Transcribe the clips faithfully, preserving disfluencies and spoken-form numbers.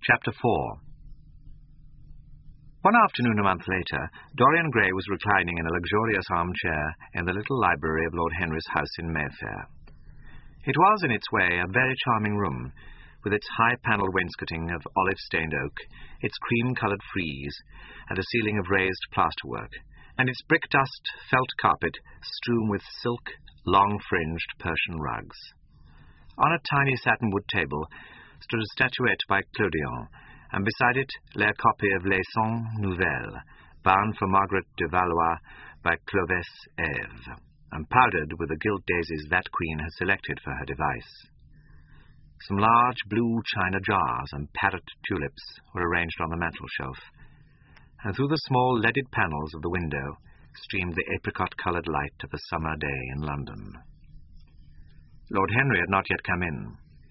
Chapter four. One afternoon a month later, Dorian Gray was reclining in a luxurious armchair in the little library of Lord Henry's house in Mayfair. It was, in its way, a very charming room, with its high-panelled wainscoting of olive-stained oak, its cream-coloured frieze, and a ceiling of raised plasterwork, and its brick-dust felt carpet strewn with silk, long-fringed Persian rugs. On a tiny satin-wood table stood a statuette by Clodion, and beside it lay a copy of Les Cent Nouvelles, bound for Margaret de Valois by Clovis Eve, and powdered with the gilt daisies that queen had selected for her device. Some large blue china jars and parrot tulips were arranged on the mantel-shelf, and through the small leaded panels of the window streamed the apricot-coloured light of a summer day in London. Lord Henry had not yet come in.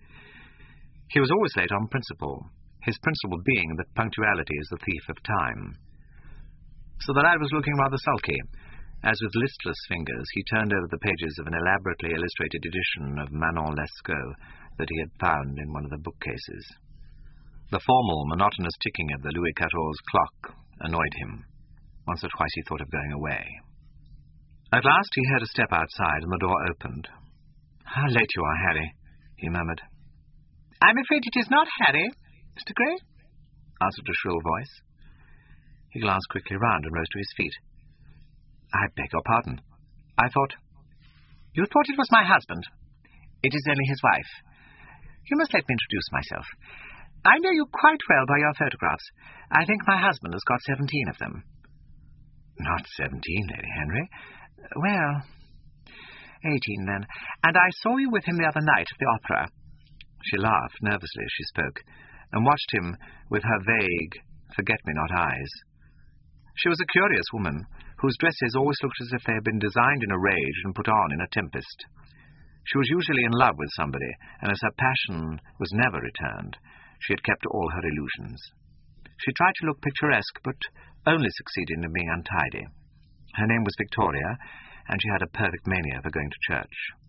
He was always late on principle, his principle being that punctuality is the thief of time. So the lad was looking rather sulky, as with listless fingers he turned over the pages of an elaborately illustrated edition of Manon Lescaut that he had found in one of the bookcases. The formal, monotonous ticking of the Louis the fourteenth clock annoyed him. Once or twice he thought of going away. At last he heard a step outside, and the door opened. "How late you are, Harry," he murmured. "I'm afraid it is not Harry, Mister Gray," answered a shrill voice. He glanced quickly round and rose to his feet. "I beg your pardon. I thought—" "You thought it was my husband. It is only his wife. You must let me introduce myself. I know you quite well by your photographs. I think my husband has got seventeen of them." "Not seventeen, Lady Henry." "Well, eighteen, then. And I saw you with him the other night at the opera." She laughed nervously as she spoke, and watched him with her vague, forget-me-not eyes. She was a curious woman, whose dresses always looked as if they had been designed in a rage and put on in a tempest. She was usually in love with somebody, and as her passion was never returned, she had kept all her illusions. She tried to look picturesque, but only succeeded in being untidy. Her name was Victoria, and she had a perfect mania for going to church.